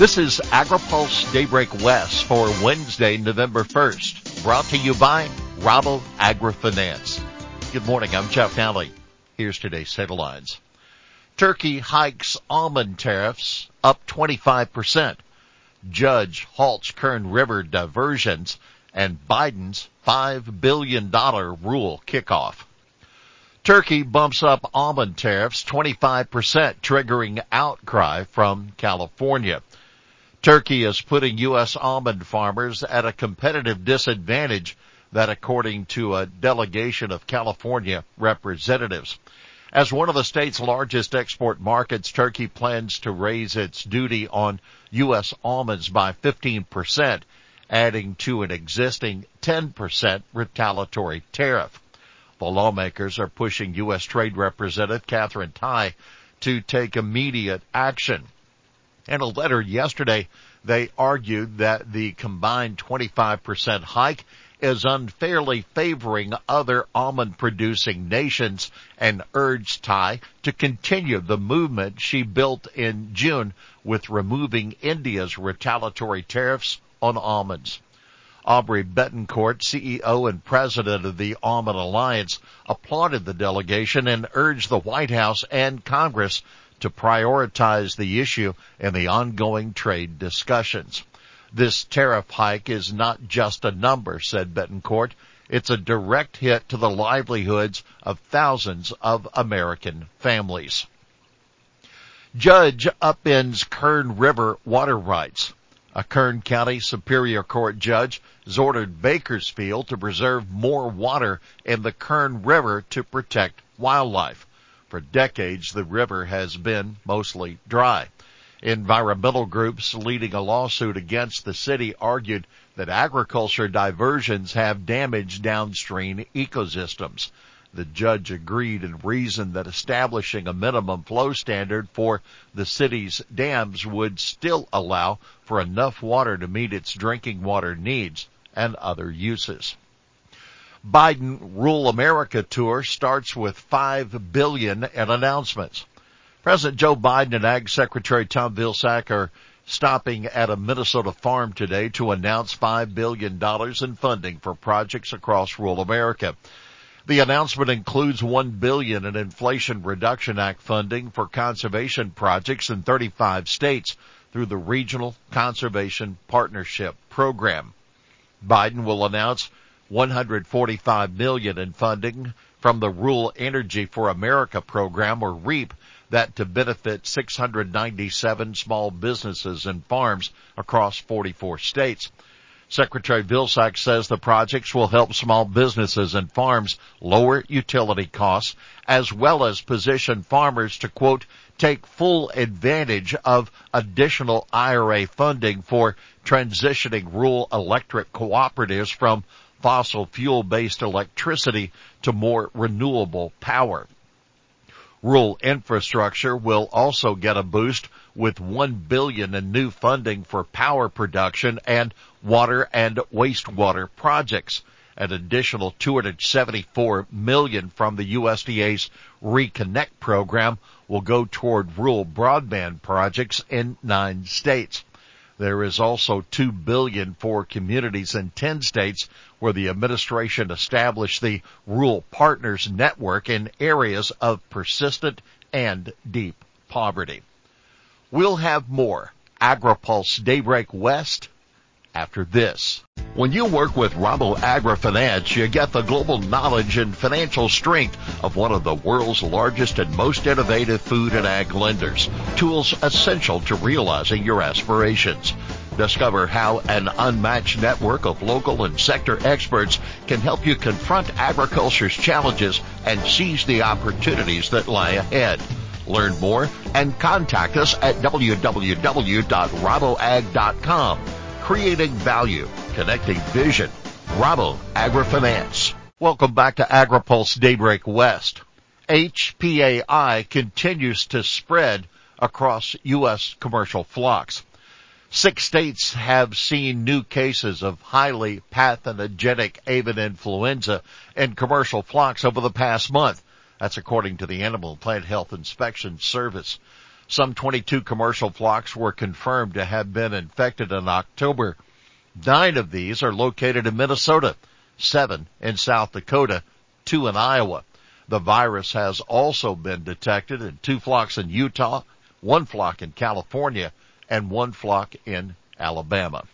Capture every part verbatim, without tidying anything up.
This is AgriPulse Daybreak West for Wednesday, November first, brought to you by Rabo AgriFinance. Good morning, I'm Jeff Nally. Here's today's headlines. Turkey hikes almond tariffs up twenty-five percent. Judge halts Kern River diversions, and Biden's five billion dollars rule kickoff. Turkey bumps up almond tariffs twenty-five percent, triggering outcry from California. Turkey is putting U S almond farmers at a competitive disadvantage, that according to a delegation of California representatives. As one of the state's largest export markets, Turkey plans to raise its duty on U S almonds by fifteen percent, adding to an existing ten percent retaliatory tariff. The lawmakers are pushing U S Trade Representative Katherine Tai to take immediate action. In a letter yesterday, they argued that the combined twenty-five percent hike is unfairly favoring other almond-producing nations and urged Tai to continue the movement she built in June with removing India's retaliatory tariffs on almonds. Aubrey Betancourt, C E O and president of the Almond Alliance, applauded the delegation and urged the White House and Congress to prioritize the issue in the ongoing trade discussions. This tariff hike is not just a number, said Betancourt. It's a direct hit to the livelihoods of thousands of American families. Judge upends Kern River water rights. A Kern County Superior Court judge has ordered Bakersfield to preserve more water in the Kern River to protect wildlife. For decades, the river has been mostly dry. Environmental groups leading a lawsuit against the city argued that agriculture diversions have damaged downstream ecosystems. The judge agreed and reasoned that establishing a minimum flow standard for the city's dams would still allow for enough water to meet its drinking water needs and other uses. Biden Rural America tour starts with five billion dollars in announcements. President Joe Biden and Ag Secretary Tom Vilsack are stopping at a Minnesota farm today to announce five billion dollars in funding for projects across rural America. The announcement includes one billion dollars in Inflation Reduction Act funding for conservation projects in thirty-five states through the Regional Conservation Partnership Program. Biden will announce one hundred forty-five million dollars in funding from the Rural Energy for America program, or REAP, that to benefit six hundred ninety-seven small businesses and farms across forty-four states. Secretary Vilsack says the projects will help small businesses and farms lower utility costs, as well as position farmers to, quote, take full advantage of additional I R A funding for transitioning rural electric cooperatives from fossil fuel-based electricity to more renewable power. Rural infrastructure will also get a boost with one billion dollars in new funding for power production and water and wastewater projects. An additional two hundred seventy-four million dollars from the U S D A's Reconnect program will go toward rural broadband projects in nine states. There is also two billion dollars for communities in ten states where the administration established the Rural Partners Network in areas of persistent and deep poverty. We'll have more AgriPulse Daybreak West after this. When you work with Rabo AgriFinance, you get the global knowledge and financial strength of one of the world's largest and most innovative food and ag lenders. Tools essential to realizing your aspirations. Discover how an unmatched network of local and sector experts can help you confront agriculture's challenges and seize the opportunities that lie ahead. Learn more and contact us at w w w dot raboag dot com. Creating value, connecting vision. Rabo AgriFinance. Welcome back to AgriPulse Daybreak West. H P A I continues to spread across U S commercial flocks. Six states have seen new cases of highly pathogenic avian influenza in commercial flocks over the past month. That's according to the Animal and Plant Health Inspection Service. Some twenty-two commercial flocks were confirmed to have been infected in October. Nine of these are located in Minnesota, seven in South Dakota, two in Iowa. The virus has also been detected in two flocks in Utah, one flock in California, and one flock in Alabama.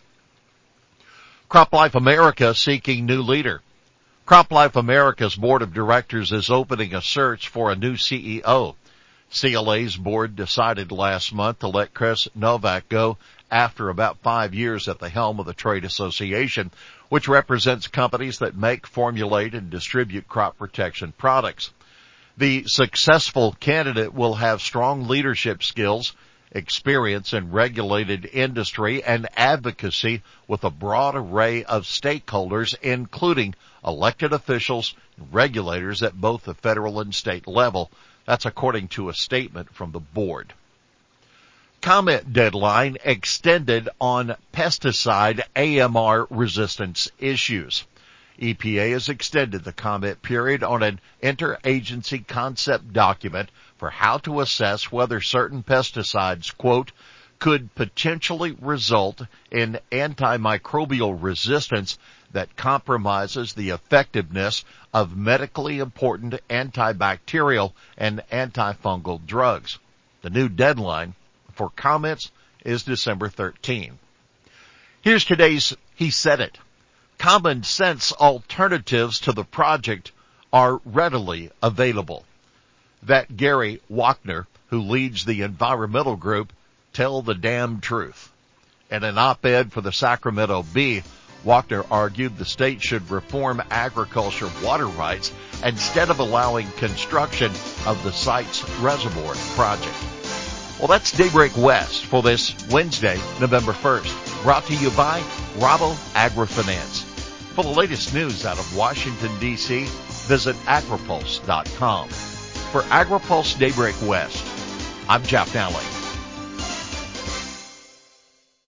CropLife America seeking new leader. CropLife America's board of directors is opening a search for a new C E O. C L A's board decided last month to let Chris Novak go after about five years at the helm of the trade association, which represents companies that make, formulate, and distribute crop protection products. The successful candidate will have strong leadership skills, experience in regulated industry, and advocacy with a broad array of stakeholders, including elected officials and regulators at both the federal and state level. That's according to a statement from the board. Comment deadline extended on pesticide A M R resistance issues. E P A has extended the comment period on an interagency concept document for how to assess whether certain pesticides, quote, could potentially result in antimicrobial resistance that compromises the effectiveness of medically important antibacterial and antifungal drugs. The new deadline for comments is December thirteenth. Here's today's He Said It. Common sense alternatives to the project are readily available. That Gary Wachner, who leads the environmental group, tell the damn truth. In an op-ed for the Sacramento Bee, Wachner argued the state should reform agriculture water rights instead of allowing construction of the site's reservoir project. Well, that's Daybreak West for this Wednesday, November first. Brought to you by Rabo AgriFinance. For the latest news out of Washington, D C, visit agripulse dot com. For AgriPulse Daybreak West, I'm Jeff Nally.